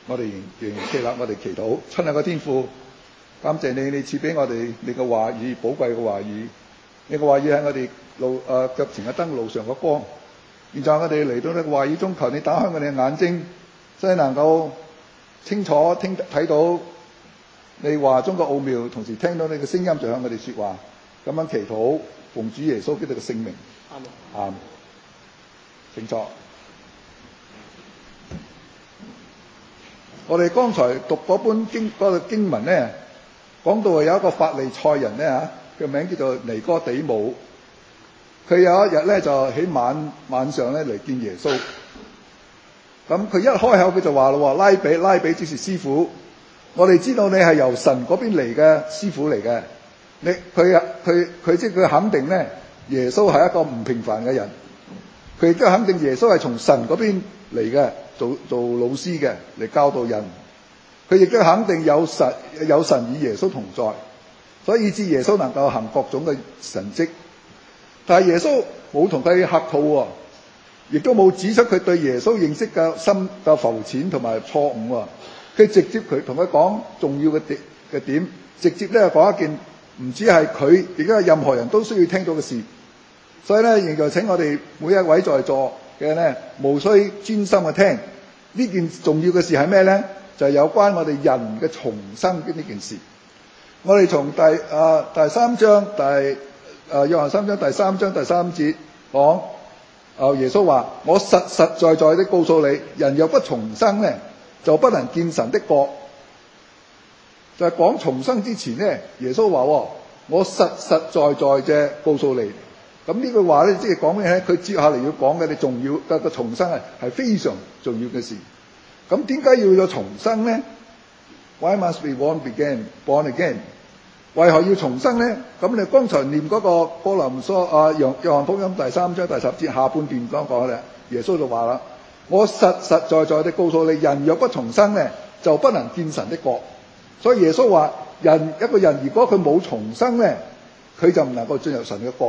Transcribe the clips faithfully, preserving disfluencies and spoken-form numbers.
我哋仍然企立，我哋祈禱。親愛嘅天父，感謝你，你賜俾我哋你嘅話語，寶貴嘅話語。你嘅話語係我哋路誒腳前嘅燈，路上嘅光。現在我哋嚟到呢個話語中，求你打開我哋嘅眼睛，真係能夠清楚聽睇到你話中嘅奧妙，同時聽到你嘅聲音就向我哋說話。咁樣祈禱，奉主耶穌基督嘅聖名。阿門。阿門。請坐。我哋剛才讀嗰本經嗰個經文咧，講到有一個法利賽人咧嚇，佢名叫做尼哥底母。佢有一日咧就喺晚晚上咧嚟見耶穌。咁佢一開口佢就話咯，拉比拉比即是師傅，我哋知道你係由神嗰邊嚟嘅師傅嚟嘅。你佢佢佢即係佢肯定咧，耶穌係一個唔平凡嘅人。佢亦都肯定耶穌係從神嗰邊嚟嘅，做做老師嘅，嚟教導人。佢亦都肯定有神有神與耶穌同在，所以以致耶穌能夠行各種嘅神蹟。但係耶穌冇同佢客套喎，亦都冇指出佢對耶穌認識嘅深嘅浮淺同埋錯誤喎。佢直接佢同佢講重要嘅點嘅點，直接咧講一件唔止係佢，亦都係任何人都需要聽到嘅事。所以咧，現在請我哋每一位在座嘅咧，無需專心去聽呢件重要嘅事係咩咧？就係、是、有關我哋人嘅重生嘅呢件事。我哋從第啊、呃、第三章第啊約翰三章第三章第三節講，啊、呃、耶穌話：我實實在在的告訴你，人若不重生咧，就不能見神的國。就係、是、講重生之前咧，耶穌話：我實實在在嘅告訴你。咁呢句話咧，即係講咩咧？佢接下嚟要講嘅，你重要嘅個重生係係非常重要嘅事。咁點解要有重生咧 ？Why must we born again, born again？ 為何要重生咧？咁你剛才念嗰個哥林多啊約約翰福音第三章第十節下半段講講咧，耶穌就話啦：我實實在在地告訴你，人若不重生咧，就不能見神的國。所以耶穌話：人一個人如果佢冇重生咧，佢就唔能夠進入神嘅國。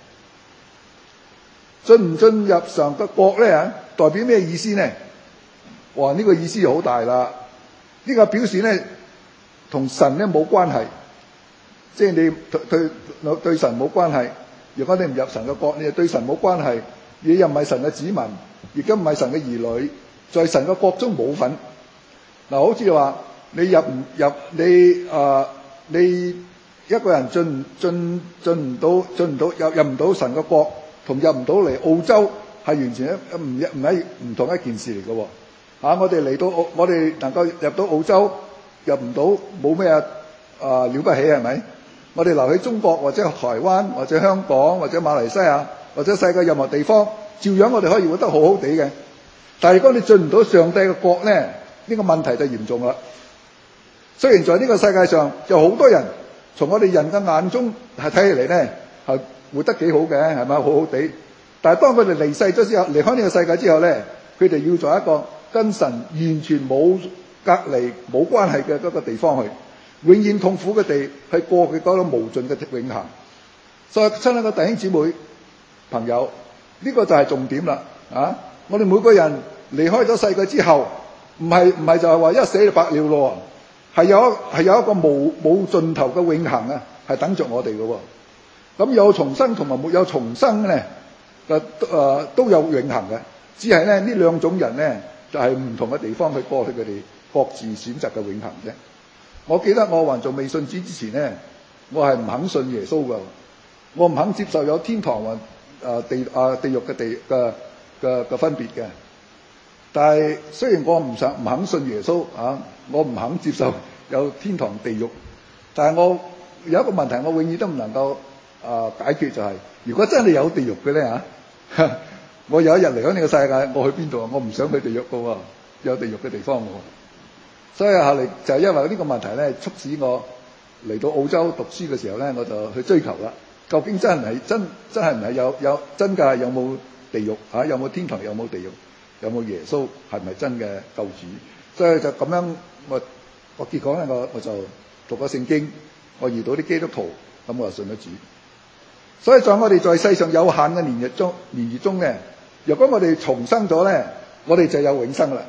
進唔進入神嘅國咧？代表咩意思咧？哇！呢、這個意思就好大啦。呢、這個表示咧，同神咧冇關係，即係你對對對神冇關係。如果你唔入神嘅國，你就對神冇關係，你又唔係神嘅子民，亦都唔係神嘅兒女，在神嘅國中冇份。嗱、呃，好似話你入唔入你啊、呃？你一個人進唔進進唔到進唔到入入唔到神嘅國，同入唔到嚟澳洲係完全一唔一唔係唔同一件事嚟嘅喎。啊！我哋嚟到澳，我哋能夠入到澳洲，入唔到冇咩啊了不起係咪？我哋留喺中國或者台灣或者香港或者馬來西亞或者世界任何地方，照樣我哋可以活得好好地嘅。但係如果你進唔到上帝嘅國咧，呢、呢個問題就嚴重啦。雖然在呢個世界上有好多人，從我哋人嘅眼中係睇起嚟咧係活得幾好嘅，係咪好好地？但係當佢哋離世咗之後，離開呢個世界之後咧，佢哋要做一個跟神完全冇隔離冇關係嘅嗰個地方去，永遠痛苦嘅地去過佢嗰個無盡嘅永恆。所以親愛嘅弟兄姊妹朋友，呢、這個就係重點啦啊！我哋每個人離開咗世界之後，唔係唔係就係話一死就白了咯，係有係有一個無冇盡頭嘅永恆啊，係等着我哋嘅。咁有重生同埋沒有重生咧，誒、呃、都有永恆嘅，只係咧呢兩種人咧。就係唔同嘅地方去過去佢哋各自選擇嘅永恆啫。我記得我還做未信主之前咧，我係唔肯信耶穌㗎，我唔肯接受有天堂或啊地啊地獄嘅地嘅嘅嘅分別嘅。但係雖然我唔想唔肯信耶穌啊，我唔肯接受有天堂地獄，但係我有一個問題，我永遠都唔能夠啊解決，就係、是、如果真係有地獄嘅咧嚇。我有一日離開呢個世界，我去邊度啊？我唔想去地獄㗎喎，有地獄嘅地方喎。所以後嚟就係因為呢個問題咧，促使我嚟到澳洲讀書嘅時候咧，我就去追求啦。究竟真係真真係唔係有有真㗎？有冇地獄啊？有冇天堂？有冇地獄？有冇耶穌？係咪真嘅救主？所以就咁樣，我我結果咧，我我就讀咗聖經，我遇到啲基督徒，咁我就信咗主。所以在我哋在世上有限嘅年日中年月中咧，若果我哋重生咗咧，我哋就有永生啦。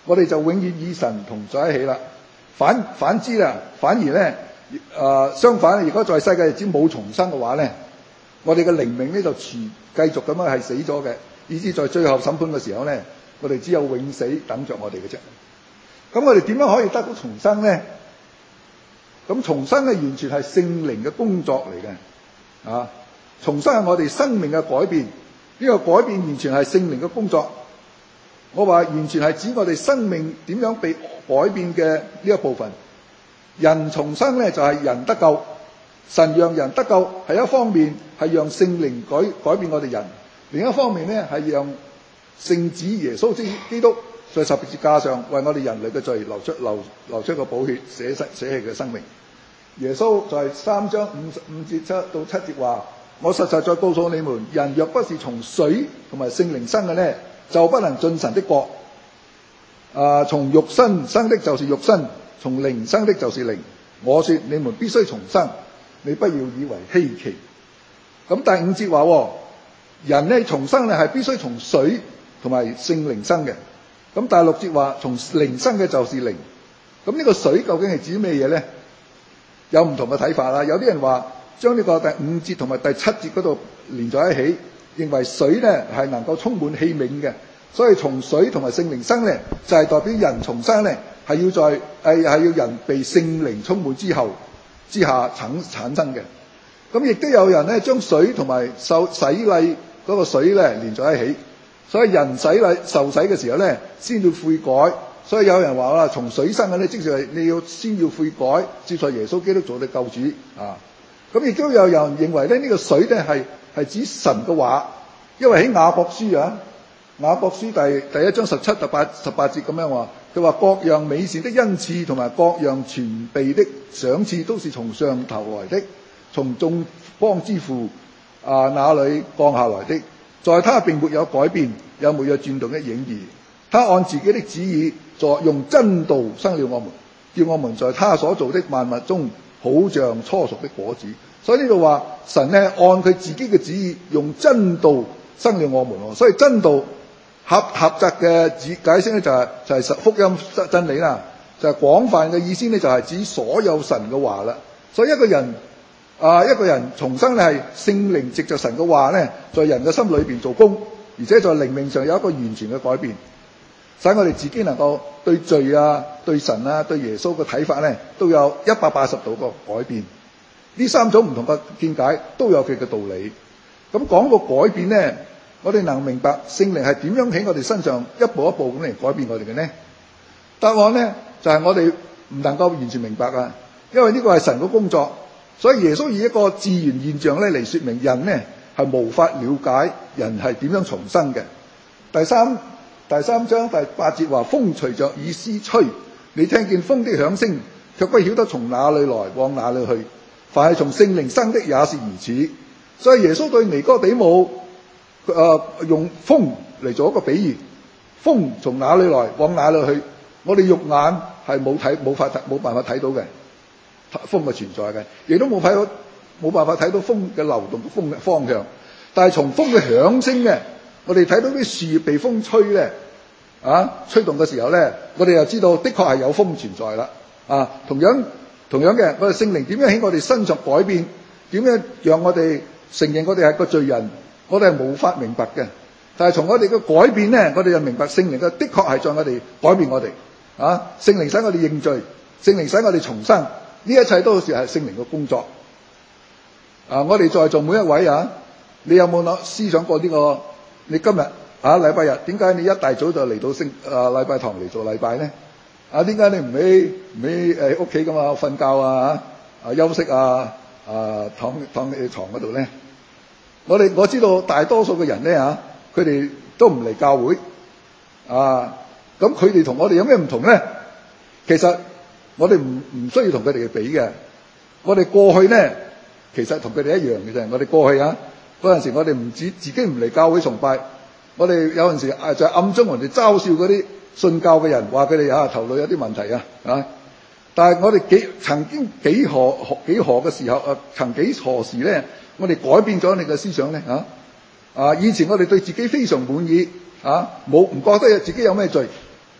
我哋就永遠與神同在一起啦。反反之啦，反而咧，誒、呃、相反，如果在世界日子冇重生嘅話咧，我哋嘅靈命咧就持繼續咁樣係死咗嘅，以至在最後審判嘅時候咧，我哋只有永死等着我哋嘅啫。咁我哋點樣可以得到重生咧？咁重生咧完全係聖靈嘅工作嚟嘅，啊！重生係我哋生命嘅改變，呢、這個改變完全係聖靈嘅工作。我話完全係指我哋生命點樣被改變嘅呢一部分。人重生咧就係、是、人得救，神讓人得救係一方面係讓聖靈改改變我哋人，另一方面咧係讓聖子耶穌基督在十字架上為我哋人類嘅罪流出流流出個寶血，捨捨棄嘅生命。耶穌在三章五十五節七到七節話：我實實在告訴你們，人若不是從水同埋聖靈生嘅呢，就不能進神的國。啊，從肉身生的就是肉身，從靈生的就是靈。我說你們必須重生，你不要以為稀奇。咁第五節話，人呢重生呢係必須從水同埋聖靈生嘅。咁第六節話，從靈生嘅就是靈。咁呢個水究竟係指咩嘢呢？有唔同嘅睇法啦。有啲人話將呢個第五節同埋第七節嗰度連在一起，認為水呢係能夠充滿器皿嘅，所以從水同埋聖靈生呢，就係、是、代表人重生呢係要在係係要人被聖靈充滿之後之下產產生嘅。咁亦都有人呢將水同埋受洗禮嗰個水呢連在一起，所以人洗禮受洗嘅時候呢先要悔改。所以有人話啦，從水生嘅呢，即係你要先要悔改，接受耶穌基督做你救主啊。咁亦都有人認為咧，呢個水咧係係指神嘅話，因為喺雅各書啊，雅各書第第一章十七、十八、十八節咁樣話，佢話各樣美善的恩賜同埋各樣全備的賞賜都是從上頭來的，從眾光之父啊那裏降下來的，在他並沒有改變，也沒有轉動的影兒。他按自己的旨意作用真道生了我們，叫我們在他所做的萬物中好像初熟的果子。所以呢度話神呢按佢自己嘅旨意用真道生了我們，所以真道狹狹窄嘅解釋呢就係、是、就係、是、福音真理啦，就係、是、廣泛嘅意思呢就係指所有神嘅話啦。所以一個人啊一個人重生呢係聖靈藉着神嘅話呢在人嘅心裏邊做工，而且在靈命上有一個完全嘅改變，使我哋自己能夠對罪啊、對神啊、對耶穌嘅睇法呢都有一百八十度個改變。呢三種唔同嘅見解都有佢嘅道理。咁講個改變呢，我哋能明白聖靈係點樣喺我哋身上一步一步咁嚟改變我哋嘅呢？答案呢就係、是、我哋唔能夠完全明白啊，因為呢個係神嘅工作。所以耶穌以一個自然現象咧嚟說明人呢係無法了解人係點樣重生嘅。第三第三章第八節話：風隨着意思吹，你聽見風的響聲，卻不曉得從哪裏來，往哪裏去。凡係從聖靈生的也是如此。所以耶穌對尼哥底母、呃、用風嚟做一個比喻，風從哪裏來，往哪裏去，我哋肉眼係冇睇冇法冇辦法睇到嘅，風嘅存在嘅，亦都冇睇到冇辦法睇到風嘅流動嘅風嘅方向。但係從風嘅響聲嘅，我哋睇到啲樹葉被風吹咧，啊，吹動嘅時候咧，我哋就知道的確係有風存在啦。啊，同樣同樣嘅，我哋聖靈點樣喺我哋身上改變？點樣讓我哋承認我哋係個罪人？我哋係無法明白嘅。但係從我哋嘅改變咧，我哋就明白聖靈嘅的確係在我哋改變我哋。啊，聖靈使我哋認罪，聖靈使我哋重生，呢一切都係聖靈嘅工作。啊，我哋在座每一位啊，你有冇諗思想過呢個？你今日啊禮拜日，點解你一大早就嚟到聖啊禮拜堂嚟做禮拜呢？啊，點解你唔喺唔喺誒屋企㗎嘛瞓覺啊啊休息啊啊躺躺喺床嗰度咧？我哋我知道大多數嘅人咧嚇，佢哋都唔嚟教會啊。咁佢哋同我哋有咩唔同咧？其實我哋唔唔需要同佢哋比嘅。我哋過去咧，其實同佢哋一樣嘅啫。我哋過去啊嗰陣時，我哋唔止自己唔嚟教會崇拜，我哋有陣時啊就暗中人哋嘲笑嗰啲信教嘅人，話佢哋啊頭腦有啲問題啊啊！但係我哋幾曾經幾何幾何嘅時候啊，曾幾何時咧，我哋改變咗你嘅思想咧啊啊！以前我哋對自己非常滿意啊，冇唔覺得自己有咩罪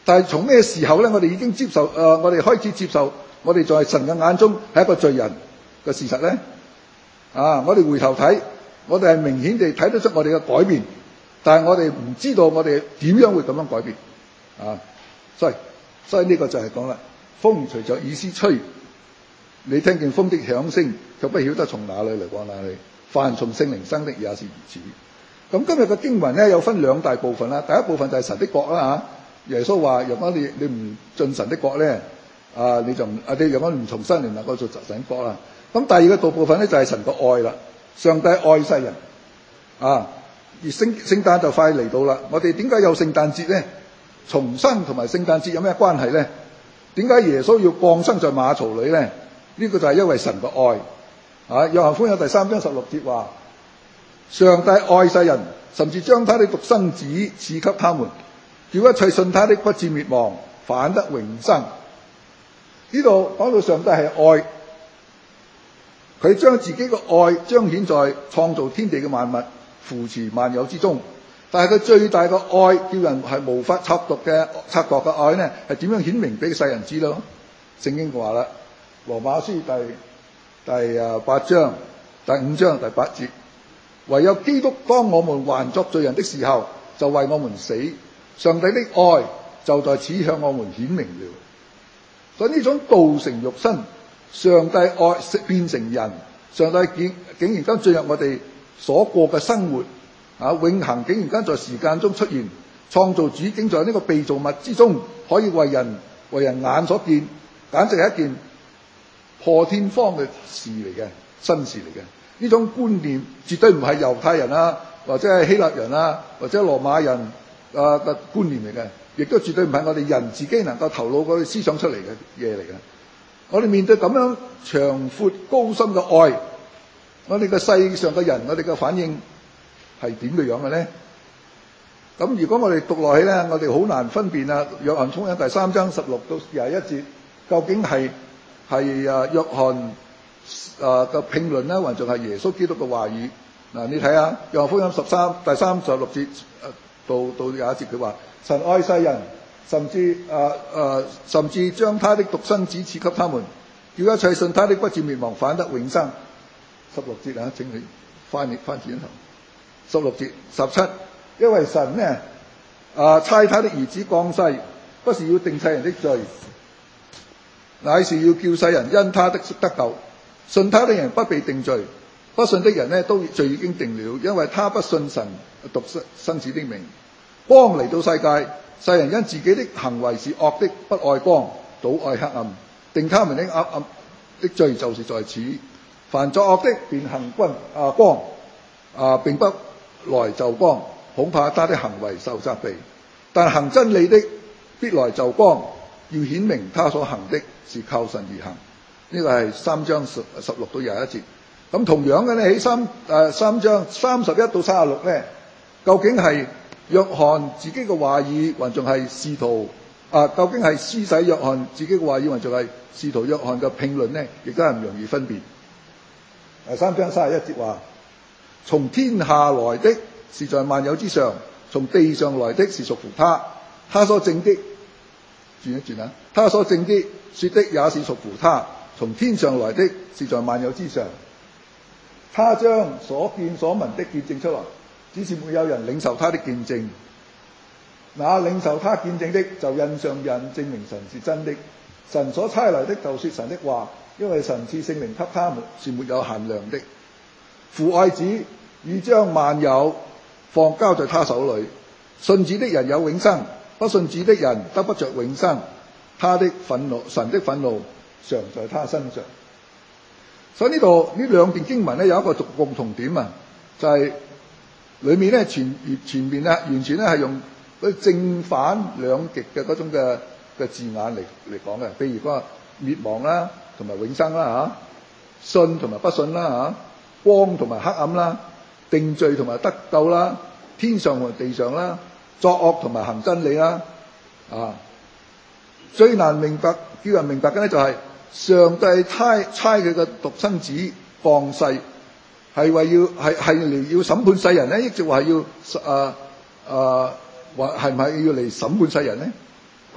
但係從咩時候咧，我哋已經接受誒、呃，我哋開始接受我哋在神嘅眼中係一個罪人嘅事實咧？啊！我哋回頭睇，我哋係明顯地睇得出我哋嘅改變，但係我哋唔知道我哋點樣會咁樣改變啊！所以所以呢個就係講啦，風隨着意思吹，你聽見風的響聲，卻不曉得從哪裏嚟往哪裏。凡從聖靈生的也是如此。咁今日嘅經文咧有分兩大部分啦，第一部分就係神的國啦嚇。耶穌話：若果你你唔進神的國咧，啊你就唔啊你若果唔重生，你唔能夠做神的國啦。咁第二個道部分咧就係神嘅愛啦。上帝愛世人啊，而聖聖誕就快嚟到啦。我哋點解有聖誕節咧？重生同埋聖誕節有咩關係咧？點解耶穌要降生在馬槽裏咧？呢、這個就係因為神嘅愛。啊，約翰福音第三章十六節話：上帝愛世人，甚至將他的獨生子賜給他們，叫一切信他的不至滅亡，反得永生。呢度講到上帝係愛，佢將自己嘅愛彰顯在創造天地嘅萬物、扶持萬有之中。但係佢最大嘅愛，叫人係無法測度嘅測度嘅愛呢，係點樣顯明俾世人知咯？聖經話啦，《羅馬書》第第啊八章第五章第八節，唯有基督當我們還作罪人的時候，就為我們死。上帝的愛就在此向我們顯明了。所以呢種道成肉身，上帝愛變成人，上帝竟竟然間進入我哋所過嘅生活啊，永恆竟然間在時間中出現，創造主竟在呢個被造物之中，可以為人為人眼所見，簡直係一件破天荒嘅事嚟嘅，新事嚟嘅。呢種觀念絕對唔係猶太人啊，或者係希臘人啊，或者羅馬人啊嘅觀念嚟嘅，亦都絕對唔係我哋人自己能夠頭腦嗰啲思想出嚟嘅嘢嚟嘅。我哋面對咁樣長闊高深嘅愛，我哋嘅世上嘅人，我哋嘅反應係點嘅樣嘅咧？咁如果我哋讀落去咧，我哋好難分辨啊。約翰福音第三章十六到廿一節，究竟係係啊約翰啊嘅評論咧，還仲係耶穌基督嘅話語？嗱，你睇下約翰福音十三第三十六節到到廿一節，佢話神愛世人，甚至啊啊甚至將他的獨生子賜給他們，叫一切信他的不至滅亡，反得永生。十六節啊，請你翻譯翻轉頭。十六節十七，因為神呢啊差他的兒子降世，不是要定世人的罪，乃是要叫世人因他的得救。信他的人不被定罪，不信的人呢都罪已經定了，因為他不信神獨生子的名。光嚟到世界，世人因自己的行為是惡的，不愛光，倒愛黑暗，定他們的暗暗的罪就是在此。凡作惡的便行君啊光啊，並不來就光，恐怕他的行為受責備。但行真理的必來就光，要顯明他所行的是靠神而行。呢個係三章十十六到廿一節。咁同樣嘅咧，喺三誒三章三十一到三十六咧，究竟係約翰自己嘅話語，還仲係使徒啊？究竟係施洗約翰自己嘅話語，還仲係使徒約翰嘅評論咧？亦都係唔容易分辨。誒三章三十一節話：從天下來的是在萬有之上，從地上來的是屬乎他。他所證的，轉一轉啊！他所證的說的也是屬乎他。從天上來的是在萬有之上。他將所見所聞的見證出來，只是沒有人領受他的見證。那領受他見證的，就印上印，證明神是真的。神所差來的就說神的話，因為神賜聖靈給他們是沒有限量的。父愛子，已將萬有放交在他手裏。信子的人有永生，不信子的人得不着永生。他的憤怒，神的憤怒常在他身上。所以呢度呢兩段經文咧有一個共同點啊，就係、是、裏面咧前前面咧完全咧係用嗰正反兩極嘅嗰種嘅嘅字眼嚟嚟講嘅，譬如嗰個滅亡啦，同埋永生啦嚇，信同埋不信啦嚇，光同埋黑暗啦，定罪同埋得救啦，天上同地上啦，作惡同埋行真理啦，啊，最難明白叫人明白嘅咧就係、是。上帝差差佢嘅獨生子降世，係為要係係嚟要審判世人咧，亦就話要誒誒話係唔係要嚟審判世人咧？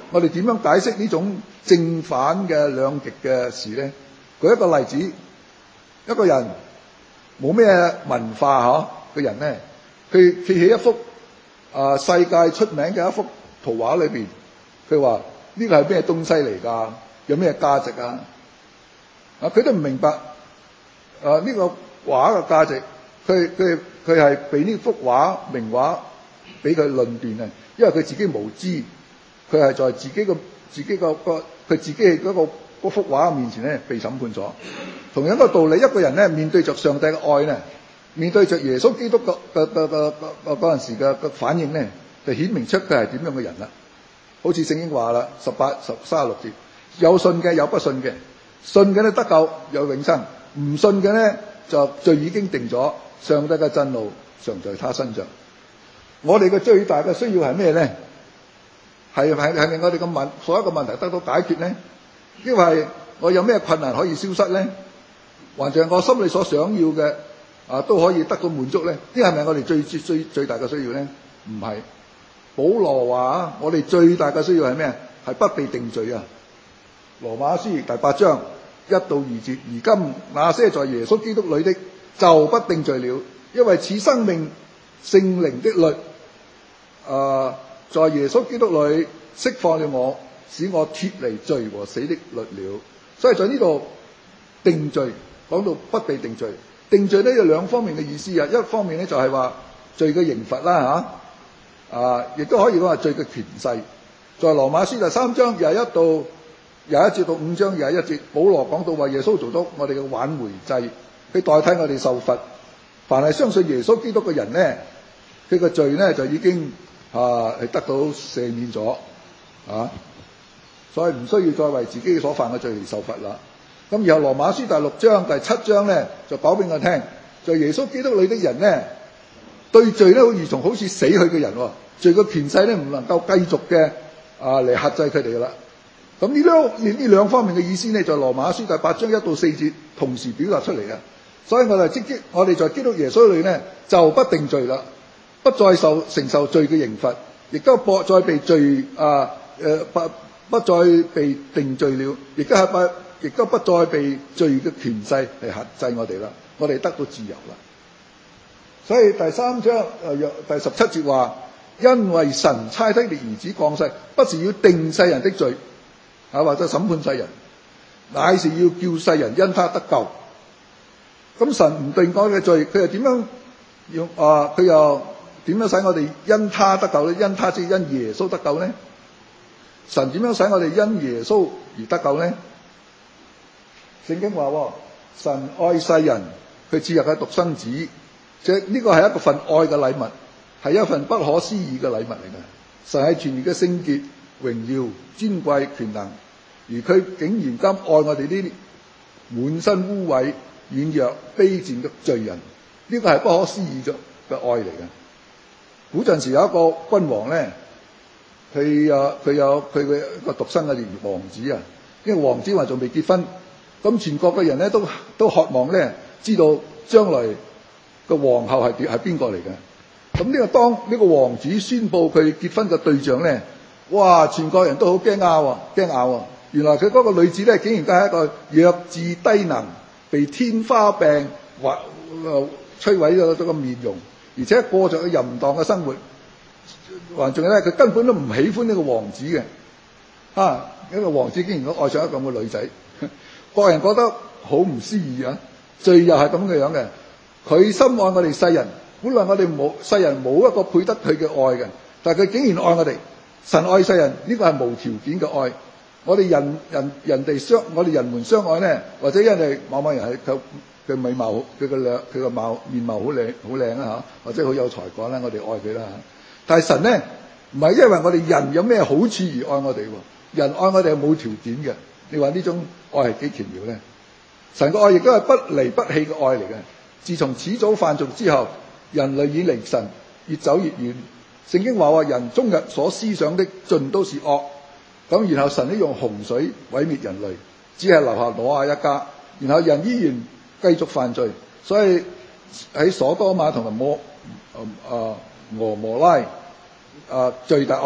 我哋點樣解釋呢種正反嘅兩極嘅事咧？舉一個例子，一個人冇咩文化嗬嘅人咧，佢企喺一幅啊、呃、世界出名嘅一幅圖畫裏邊，佢話呢個係咩東西嚟㗎？有咩價值啊？啊，佢都唔明白啊呢個畫嘅價值，佢佢佢係俾呢幅畫名畫俾佢論斷啊，因為佢自己無知，佢係在自己個自己個個佢自己嗰個嗰幅畫面前咧被審判咗。同樣個道理，一個人咧面對着上帝嘅愛咧，面對着耶穌基督嘅嘅嘅嘅嘅嗰陣時嘅嘅反應咧，就顯明出佢係點樣嘅人啦。好似聖經話啦，十八十三十六節，有信嘅有不信嘅，信嘅咧得救有永生，唔信嘅咧就罪已經定咗，上帝嘅震怒常在他身上。我哋嘅最大嘅需要係咩咧？係係係咪我哋嘅問所有嘅問題得到解決咧？因為我有咩困難可以消失咧？還是我心裏所想要嘅啊都可以得到滿足咧？呢係咪我哋最最最最大嘅需要咧？唔係。保羅話我哋最大嘅需要係咩？係不被定罪啊！羅馬書第八章一到二節，而今那些在耶穌基督裏的就不定罪了，因為此生命聖靈的律啊、呃，在耶穌基督裏釋放了我，使我脫離罪和死的律了。所以在呢度定罪講到不被定罪，定罪呢有兩方面嘅意思啊。一方面呢就係話罪嘅刑罰啦吓，啊亦都可以講話罪嘅權勢。在羅馬書第三章廿一到廿一節到五章廿一節，保羅講到話耶穌做到我哋嘅挽回祭，佢代替我哋受罰。凡係相信耶穌基督嘅人呢，佢個罪呢就已經啊係得到赦免咗啊，所以唔需要再為自己所犯嘅罪而受罰啦。咁然後羅馬書第六章第七章呢就講俾我聽，在耶穌基督裏的人呢，對罪呢好如同好似死去嘅人，罪嘅權勢呢唔能夠繼續嘅啊嚟轄制佢哋噶啦。咁呢兩呢兩方面嘅意思呢，在羅馬書第八章一到四節同時表達出嚟嘅。所以我哋即基我哋在基督耶穌裏呢就不定罪啦，不再受承受罪嘅刑罰，亦都不再被罪啊誒不不再被定罪了，亦都係不亦都不再被罪嘅權勢嚟轄制我哋啦。我哋得到自由啦。所以第三章誒第十七節話，因為神差他的兒子降世，不是要定世人的罪啊，或者審判世人，乃是要叫世人因他得救。咁神唔定我嘅罪，佢又點樣用啊？佢又點樣使我哋因他得救咧？因他即係因耶穌得救咧？神點樣使我哋因耶穌而得救咧？聖經話，神愛世人，佢賜入佢獨生子，即係呢個係一份愛嘅禮物，係一份不可思議嘅禮物嚟嘅。神係全然嘅聖潔、榮耀、尊貴、權能，而佢竟然咁愛我哋呢啲滿身污穢、軟弱、卑賤嘅罪人，呢個係不可思議嘅嘅愛嚟嘅。古陣時有一個君王咧，佢啊佢有佢嘅一個獨生嘅王子啊，因為王子話仲未結婚，咁全國嘅人咧都都渴望咧知道將來個皇后係點係邊個嚟嘅。咁呢個當呢個王子宣佈佢結婚嘅對象咧，哇！全國人都好驚訝喎，驚訝喎！原來佢嗰個女子咧，竟然都係一個弱智低能，被天花病或摧毀咗個面容，而且過着個淫蕩嘅生活，還仲有咧，佢根本都唔喜歡呢個王子嘅，啊！一個王子竟然都愛上一個咁嘅女仔，個人覺得好唔思議啊！罪又係咁嘅樣嘅，佢深愛我哋世人，本來我哋冇世人冇一個配得佢嘅愛嘅，但係佢竟然愛我哋，神愛世人，呢個係無條件嘅愛。我哋人人人哋相，我哋人們相愛咧，或者因為某某人係佢佢美貌，佢個靚，佢個貌面貌好靚好靚啊嚇，或者好有才幹啦，我哋愛佢啦嚇。但係神咧唔係因為我哋人有咩好處而愛我哋喎，人愛我哋係冇條件嘅。你話呢種愛係幾奇妙咧？神嘅愛亦都係不離不棄嘅愛嚟嘅。自從始祖犯罪之後，人類遠離神，越走越遠。聖經話話人終日所思想的盡都是惡。咁然後神呢用洪水毀滅人類，只係留下挪亞一家，然後人依然繼續犯罪，所以喺所多瑪同埋摩啊俄摩拉啊罪大惡極，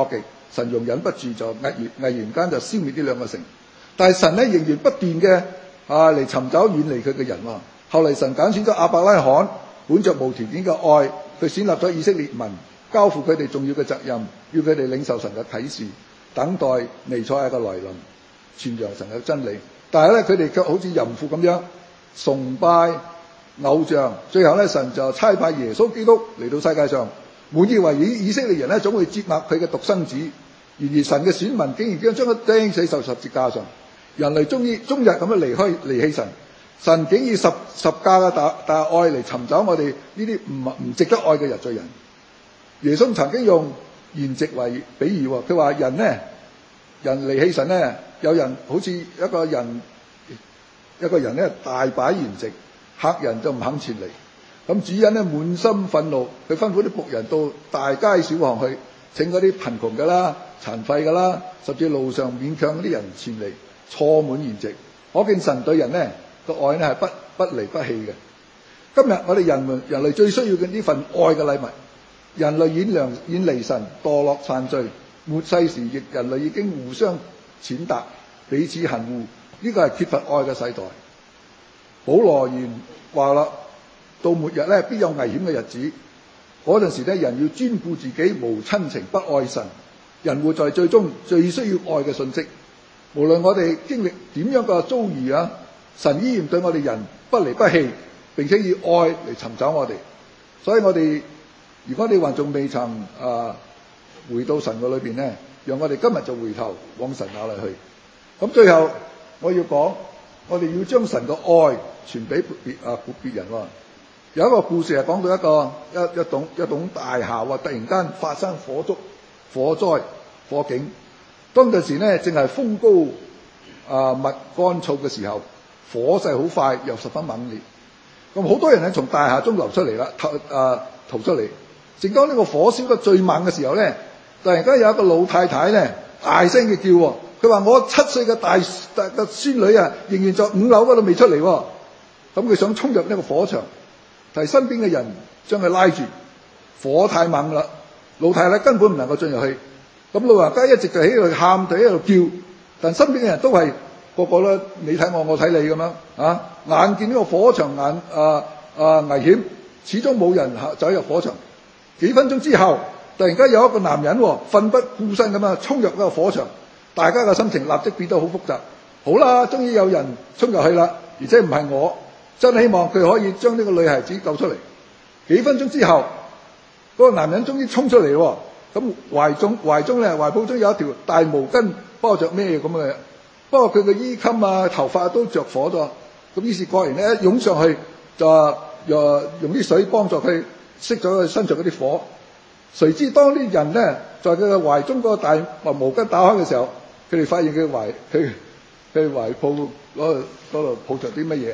神容忍不住就毅然毅然間就消滅呢兩個城。但係神咧仍然不斷嘅啊嚟尋找遠離佢嘅人喎。後嚟神揀選咗亞伯拉罕，本着無條件嘅愛，佢選立咗以色列民，交付佢哋重要嘅責任，要佢哋領受神嘅啟示，等待彌賽亞嘅來臨，傳揚神嘅真理。但係咧，佢哋卻好似淫婦咁樣崇拜偶像。最後咧，神就差派耶穌基督嚟到世界上，滿以為以以色列人咧總會接納佢嘅獨生子。然而神嘅選民竟然將佢釘死在十字架上，人類終於終日咁樣離開離棄神。神竟以十十架嘅大大愛嚟尋找我哋呢啲唔唔值得愛嘅人罪人。耶穌曾經用筵席為比喻，佢話人呢，人離棄神呢，有人好似一個人一個人咧大擺筵席，客人就唔肯前嚟。咁主人呢滿心憤怒，佢吩咐啲僕人到大街小巷去請嗰啲貧窮嘅啦、殘廢嘅啦，甚至路上勉強嗰啲人前嚟坐滿筵席。可見神對人呢個愛呢係不不離不棄嘅。今日我哋人們人類最需要嘅呢份愛嘅禮物。人類遠離遠離神，墮落犯罪，末世時亦人類已經互相踐踏，彼此恨惡，呢個係缺乏愛嘅世代。保羅言話啦，到末日咧必有危險嘅日子，嗰陣時咧人要專顧自己，無親情，不愛神。人活在最終最需要愛嘅信息。無論我哋經歷點樣嘅遭遇啊，神依然對我哋人不離不棄，並且以愛嚟尋找我哋。所以我哋如果你還仲未曾啊、呃、回到神嘅裏邊咧，讓我哋今日就回頭往神那裏去。咁最後我要講，我哋要將神嘅愛傳俾別啊別人喎。有一個故事係講到一個一一棟一棟大廈話突然間發生火燭、火災、火警。當陣時咧正係風高啊物乾燥嘅時候，火勢好快又十分猛烈。咁好多人咧從大廈中流出嚟啦，逃啊逃出嚟。正當呢個火燒得最猛嘅時候咧，突然間有一個老太太咧大聲嘅叫，佢話我七歲嘅大大嘅孫女啊，仍然在五樓嗰度未出嚟。咁佢想衝入呢個火場，但係身邊嘅人將佢拉住，火太猛啦，老太太根本唔能夠進入去。咁老人家一直就喺度喊，就喺度叫，但身邊嘅人都係個個咧，你睇我，我睇你咁樣啊，眼見呢個火場眼啊啊危險，始終冇人走入火場。幾分鐘之後，突然間有一個男人奮不顧身咁啊衝入嗰個火場，大家嘅心情立即變得好複雜。好啦，終於有人衝入去啦，而且唔係我，真希望佢可以將呢個女孩子救出嚟。幾分鐘之後，嗰個男人終於衝出嚟喎，咁懷中懷中咧懷抱中有一條大毛巾包着咩咁嘅，不過佢嘅衣襟啊頭髮都着火咗。咁於是個人咧一湧上去就又用啲水幫助佢熄咗佢身上嗰啲火。誰知當啲人咧在佢嘅懷中嗰個大毛巾打開嘅時候，佢哋發現佢懷佢佢懷抱攞嗰度抱着啲乜嘢？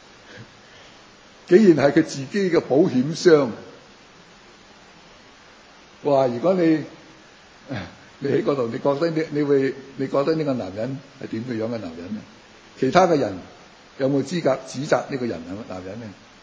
竟然係佢自己嘅保險箱。哇！如果你你喺嗰度，你覺得你你會你覺得呢個男人係點嘅樣嘅男人呢？其他嘅人有冇資格指責呢個人係男人呢？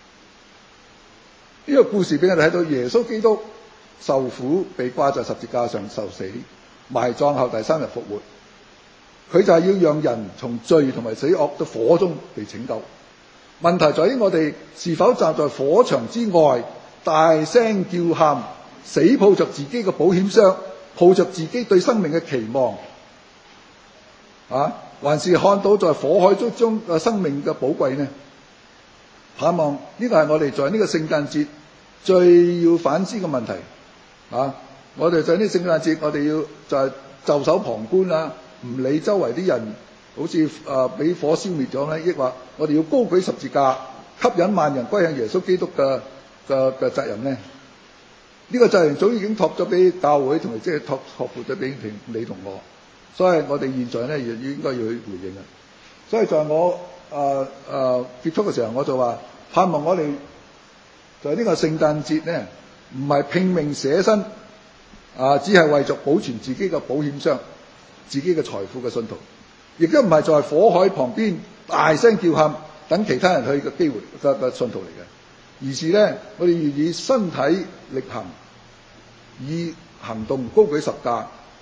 呢個故事俾我哋睇到耶穌基督受苦，被掛在十字架上受死，埋葬後第三日復活。佢就係要讓人從罪同埋死惡嘅火中被拯救。問題在於我哋是否站在火場之外，大聲叫喊，死抱着自己嘅保險箱，抱着自己對生命嘅期望啊，還是看到在火海中中嘅生命嘅寶貴呢？盼望呢個係我哋在呢個聖誕節最要反思嘅問題啊！我哋在呢個聖誕節，我哋要就係袖手旁觀啊，唔理周圍啲人好似誒俾火燒滅咗咧，抑或我哋要高舉十字架，吸引萬人歸向耶穌基督嘅嘅嘅責任咧？呢、這個責任早已經託咗俾教會，同埋即係託託付咗俾你同我，所以我哋現在咧亦應該要去回應啊！所以在我誒誒、呃呃、結束嘅時候，我就話盼望我哋在呢個聖誕節咧，唔係拼命捨身啊，只係為咗保存自己嘅保險箱、自己嘅財富嘅信徒，亦都唔係在火海旁邊大聲叫喊等其他人去嘅機會嘅嘅信徒嚟嘅，而是咧我哋願意身體力行，以行動高舉十架，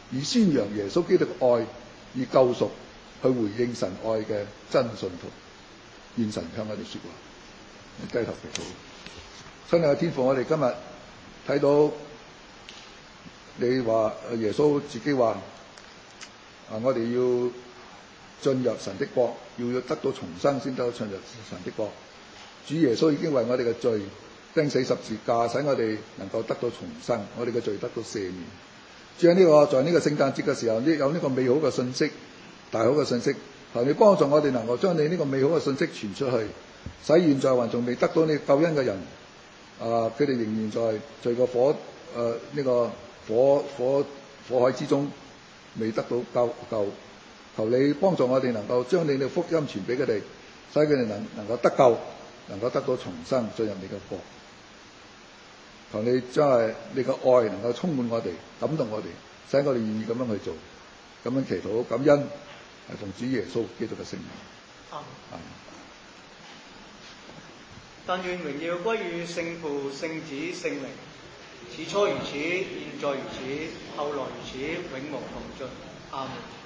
以宣揚耶穌基督嘅愛，以救贖去回應神愛嘅真信徒。願神向我哋說話，低頭祈禱。親愛嘅天父，我哋今日睇到你話耶穌自己話啊，我哋要進入神的國，要得到重生先得到進入神的國。主耶穌已經為我哋嘅罪釘死十字架，使我哋能夠得到重生，我哋嘅罪得到赦免。主喺呢個在呢個聖誕節嘅時候，呢有呢個美好嘅信息，大好嘅信息，求你幫助我哋能夠將你呢個美好嘅信息傳出去，使現在還仲未得到你救恩嘅人，啊，佢哋仍然在罪個火誒呢、呃這個火火火海之中，未得到救救。求你幫助我哋能夠將你嘅福音傳俾佢哋，使佢哋能能夠得救，能夠得到重生，進入你嘅國。求你將係你嘅愛能夠充滿我哋，感動我哋，使我哋願意咁樣去做，咁樣祈禱感恩，係奉主耶穌基督嘅聖名。 阿們。但願榮耀歸於聖父、聖子、聖靈，起初如此，現在如此，後來如此，永無窮盡。阿們。